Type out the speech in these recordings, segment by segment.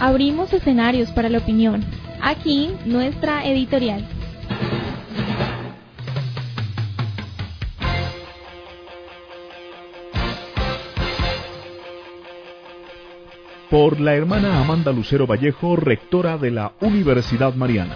Abrimos escenarios para la opinión. Aquí nuestra editorial. Por la hermana Amanda Lucero Vallejo, rectora de la Universidad Mariana.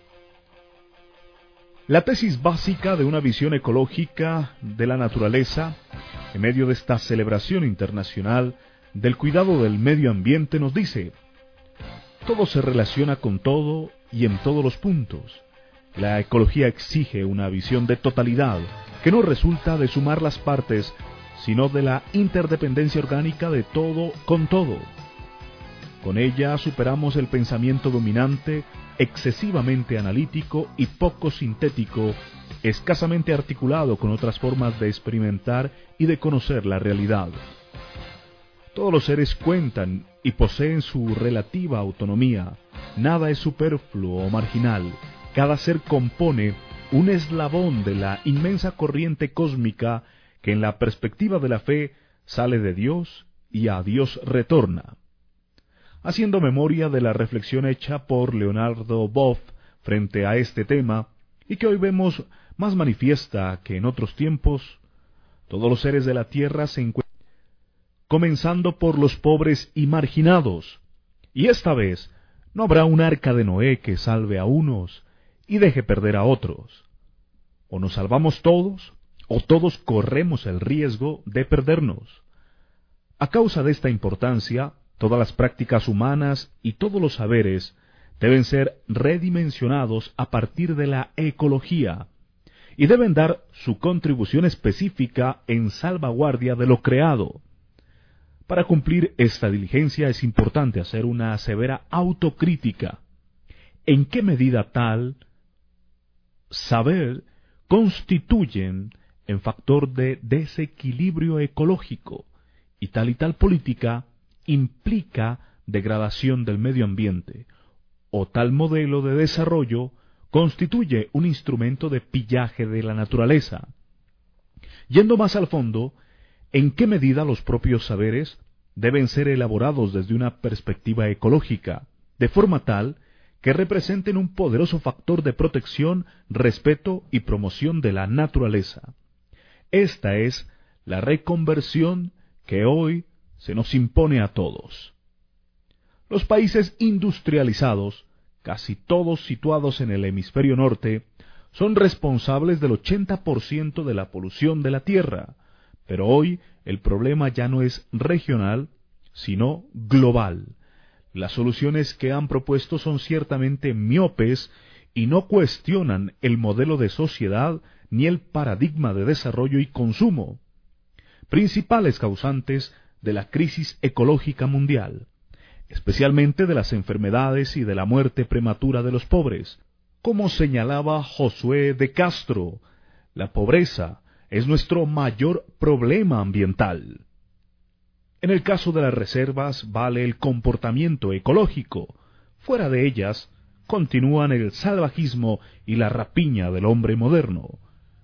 La tesis básica de una visión ecológica de la naturaleza, en medio de esta celebración internacional del cuidado del medio ambiente, nos dice: todo se relaciona con todo y en todos los puntos. La ecología exige una visión de totalidad que no resulta de sumar las partes, sino de la interdependencia orgánica de todo con todo. Con ella superamos el pensamiento dominante, excesivamente analítico y poco sintético, escasamente articulado con otras formas de experimentar y de conocer la realidad. Todos los seres cuentan y poseen su relativa autonomía. Nada es superfluo o marginal. Cada ser compone un eslabón de la inmensa corriente cósmica que en la perspectiva de la fe sale de Dios y a Dios retorna. Haciendo memoria de la reflexión hecha por Leonardo Boff frente a este tema, y que hoy vemos más manifiesta que en otros tiempos, todos los seres de la tierra se encuentran, comenzando por los pobres y marginados, y esta vez no habrá un arca de Noé que salve a unos y deje perder a otros. O nos salvamos todos, o todos corremos el riesgo de perdernos. A causa de esta importancia, todas las prácticas humanas y todos los saberes deben ser redimensionados a partir de la ecología y deben dar su contribución específica en salvaguardia de lo creado. Para cumplir esta diligencia es importante hacer una severa autocrítica. ¿En qué medida tal saber constituyen en factor de desequilibrio ecológico y tal política implica degradación del medio ambiente, o tal modelo de desarrollo constituye un instrumento de pillaje de la naturaleza? Yendo más al fondo, ¿en qué medida los propios saberes deben ser elaborados desde una perspectiva ecológica, de forma tal que representen un poderoso factor de protección, respeto y promoción de la naturaleza? Esta es la reconversión que hoy se nos impone a todos. Los países industrializados, casi todos situados en el hemisferio norte, son responsables del 80% de la polución de la tierra, pero hoy el problema ya no es regional, sino global. Las soluciones que han propuesto son ciertamente miopes y no cuestionan el modelo de sociedad ni el paradigma de desarrollo y consumo, principales causantes de la crisis ecológica mundial, especialmente de las enfermedades y de la muerte prematura de los pobres. Como señalaba Josué de Castro, la pobreza es nuestro mayor problema ambiental. En el caso de las reservas vale el comportamiento ecológico. Fuera de ellas, continúan el salvajismo y la rapiña del hombre moderno.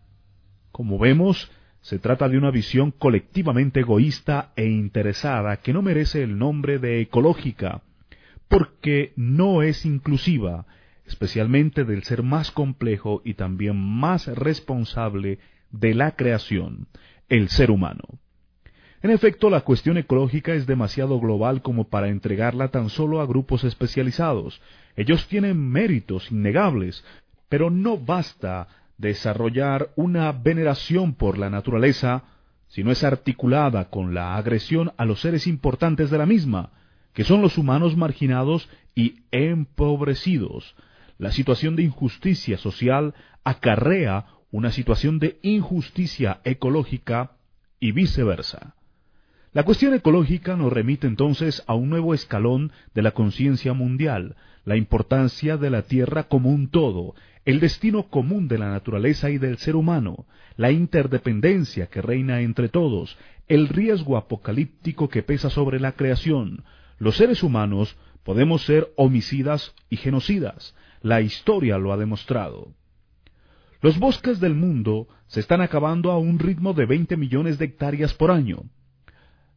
Como vemos, se trata de una visión colectivamente egoísta e interesada que no merece el nombre de ecológica, porque no es inclusiva, especialmente del ser más complejo y también más responsable de la creación, el ser humano. En efecto, la cuestión ecológica es demasiado global como para entregarla tan solo a grupos especializados. Ellos tienen méritos innegables, pero no basta desarrollar una veneración por la naturaleza si no es articulada con la agresión a los seres importantes de la misma, que son los humanos marginados y empobrecidos. La situación de injusticia social acarrea una situación de injusticia ecológica y viceversa. La cuestión ecológica nos remite entonces a un nuevo escalón de la conciencia mundial, la importancia de la Tierra como un todo, el destino común de la naturaleza y del ser humano, la interdependencia que reina entre todos, el riesgo apocalíptico que pesa sobre la creación. Los seres humanos podemos ser homicidas y genocidas, la historia lo ha demostrado. Los bosques del mundo se están acabando a un ritmo de 20 millones de hectáreas por año.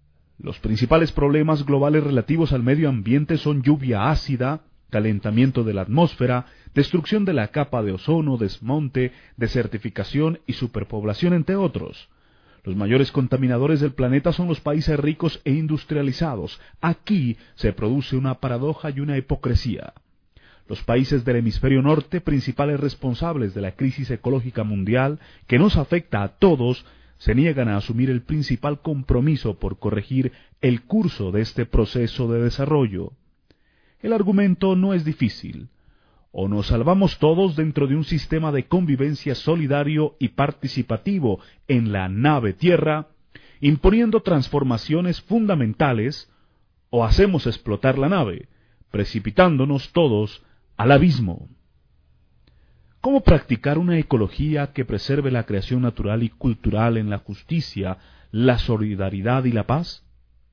Los principales problemas globales relativos al medio ambiente son lluvia ácida, calentamiento de la atmósfera, destrucción de la capa de ozono, desmonte, desertificación y superpoblación, entre otros. Los mayores contaminadores del planeta son los países ricos e industrializados. Aquí se produce una paradoja y una hipocresía. Los países del hemisferio norte, principales responsables de la crisis ecológica mundial, que nos afecta a todos, se niegan a asumir el principal compromiso por corregir el curso de este proceso de desarrollo. El argumento no es difícil. O nos salvamos todos dentro de un sistema de convivencia solidario y participativo en la nave Tierra, imponiendo transformaciones fundamentales, o hacemos explotar la nave, precipitándonos todos al abismo. ¿Cómo practicar una ecología que preserve la creación natural y cultural en la justicia, la solidaridad y la paz?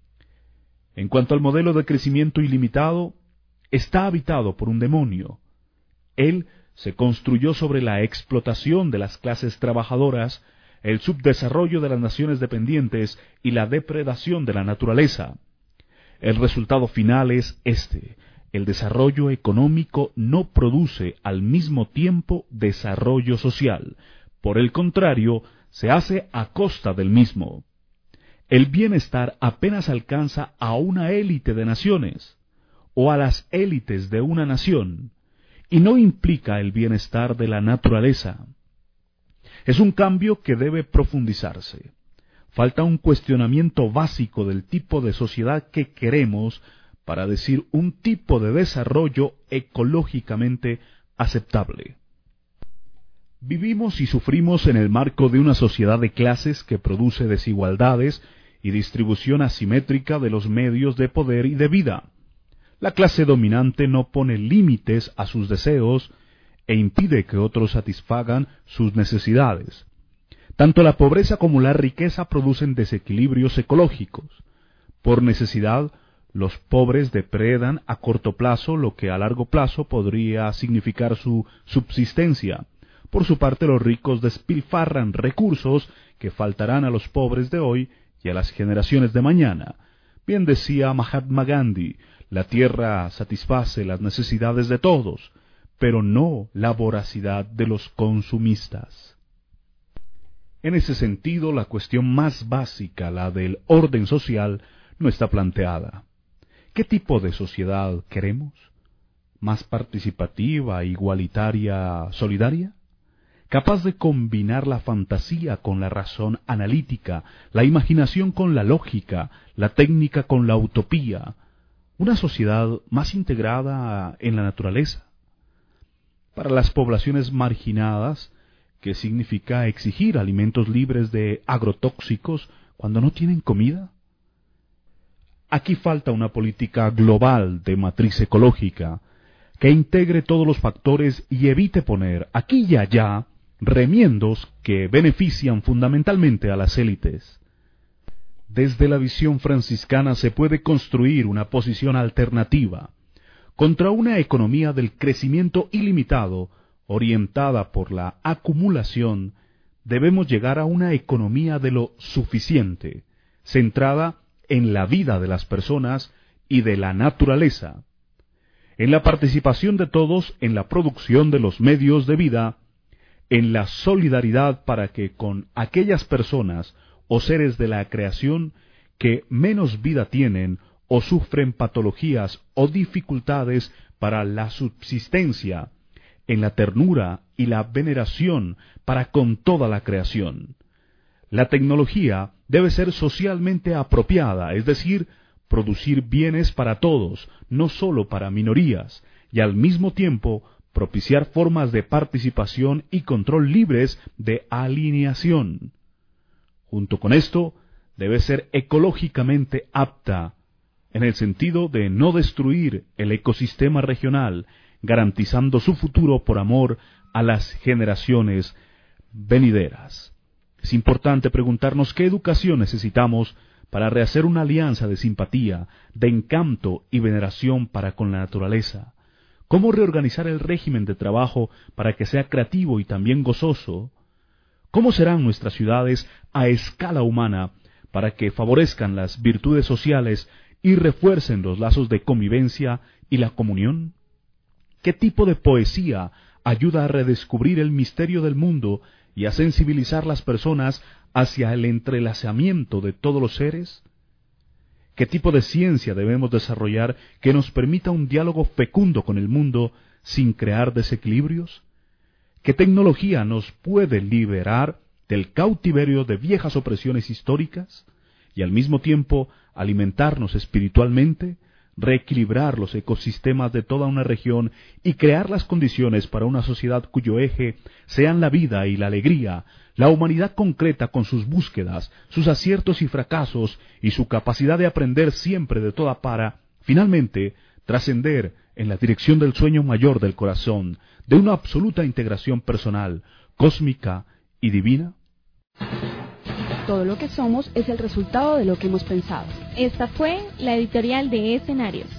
En cuanto al modelo de crecimiento ilimitado, está habitado por un demonio. Él se construyó sobre la explotación de las clases trabajadoras, el subdesarrollo de las naciones dependientes y la depredación de la naturaleza. El resultado final es este: el desarrollo económico no produce al mismo tiempo desarrollo social. Por el contrario, se hace a costa del mismo. El bienestar apenas alcanza a una élite de naciones, o a las élites de una nación, y no implica el bienestar de la naturaleza. Es un cambio que debe profundizarse. Falta un cuestionamiento básico del tipo de sociedad que queremos para decir un tipo de desarrollo ecológicamente aceptable. Vivimos y sufrimos en el marco de una sociedad de clases que produce desigualdades y distribución asimétrica de los medios de poder y de vida. La clase dominante no pone límites a sus deseos e impide que otros satisfagan sus necesidades. Tanto la pobreza como la riqueza producen desequilibrios ecológicos. Por necesidad, los pobres depredan a corto plazo lo que a largo plazo podría significar su subsistencia. Por su parte, los ricos despilfarran recursos que faltarán a los pobres de hoy y a las generaciones de mañana. Bien decía Mahatma Gandhi: la tierra satisface las necesidades de todos, pero no la voracidad de los consumistas. En ese sentido, la cuestión más básica, la del orden social, no está planteada. ¿Qué tipo de sociedad queremos? ¿Más participativa, igualitaria, solidaria? ¿Capaz de combinar la fantasía con la razón analítica, la imaginación con la lógica, la técnica con la utopía? ¿Una sociedad más integrada en la naturaleza? Para las poblaciones marginadas, ¿qué significa exigir alimentos libres de agrotóxicos cuando no tienen comida? Aquí falta una política global de matriz ecológica que integre todos los factores y evite poner aquí y allá remiendos que benefician fundamentalmente a las élites. Desde la visión franciscana se puede construir una posición alternativa contra una economía del crecimiento ilimitado orientada por la acumulación. Debemos llegar a una economía de lo suficiente, centrada en la vida de las personas y de la naturaleza, en la participación de todos en la producción de los medios de vida, en la solidaridad para que con aquellas personas o seres de la creación que menos vida tienen o sufren patologías o dificultades para la subsistencia, en la ternura y la veneración para con toda la creación. La tecnología debe ser socialmente apropiada, es decir, producir bienes para todos, no sólo para minorías, y al mismo tiempo propiciar formas de participación y control libres de alineación. Junto con esto, debe ser ecológicamente apta, en el sentido de no destruir el ecosistema regional, garantizando su futuro por amor a las generaciones venideras. Es importante preguntarnos qué educación necesitamos para rehacer una alianza de simpatía, de encanto y veneración para con la naturaleza. ¿Cómo reorganizar el régimen de trabajo para que sea creativo y también gozoso? ¿Cómo serán nuestras ciudades a escala humana para que favorezcan las virtudes sociales y refuercen los lazos de convivencia y la comunión? ¿Qué tipo de poesía ayuda a redescubrir el misterio del mundo y a sensibilizar las personas hacia el entrelazamiento de todos los seres? ¿Qué tipo de ciencia debemos desarrollar que nos permita un diálogo fecundo con el mundo sin crear desequilibrios? ¿Qué tecnología nos puede liberar del cautiverio de viejas opresiones históricas y al mismo tiempo alimentarnos espiritualmente, reequilibrar los ecosistemas de toda una región y crear las condiciones para una sociedad cuyo eje sean la vida y la alegría, la humanidad concreta con sus búsquedas, sus aciertos y fracasos y su capacidad de aprender siempre de toda para, finalmente, trascender en la dirección del sueño mayor del corazón, de una absoluta integración personal, cósmica y divina? Todo lo que somos es el resultado de lo que hemos pensado. Esta fue la editorial de Escenarios.